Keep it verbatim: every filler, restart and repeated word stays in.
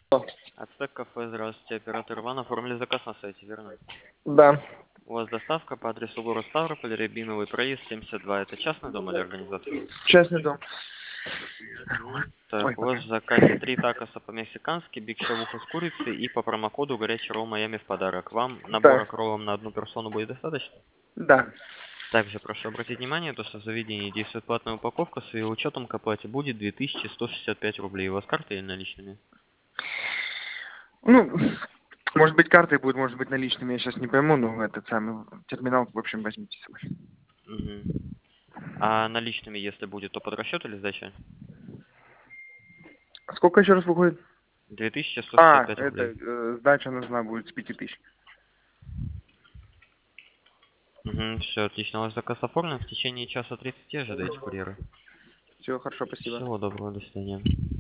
Ацтек кафе, здравствуйте, оператор Иван, оформили заказ на сайте, верно? Да. У вас доставка по адресу город Ставрополь, Рябиновый проезд, семьдесят два. Это частный дом или организация? Частный дом. Мгм. Ой, Так, у вас пока. в заказе три такоса по-мексикански, биг шавуха с курицей и по промокоду горячий ролл Майами в подарок. Вам набора Да. к роллам на одну персону будет достаточно? Да. Также прошу обратить внимание, то, что в заведении действует платная упаковка, с ее учетом к оплате будет две тысячи сто шестьдесят пять рублей. У вас карта или наличными? Ну, может быть, картой будет, может быть, наличными, я сейчас не пойму, но этот самый терминал, в общем, возьмите с собой. Мгм. А наличными, если будет, то под расчет или сдача? Сколько еще раз выходит? две тысячи сто шестьдесят А, пять это, рублей. э, сдача нужна будет с пяти тысяч. Угу, все отлично. У вас заказ оформлен. В течение часа тридцати ожидайте курьера. Все, хорошо, спасибо. Всего доброго, до свидания.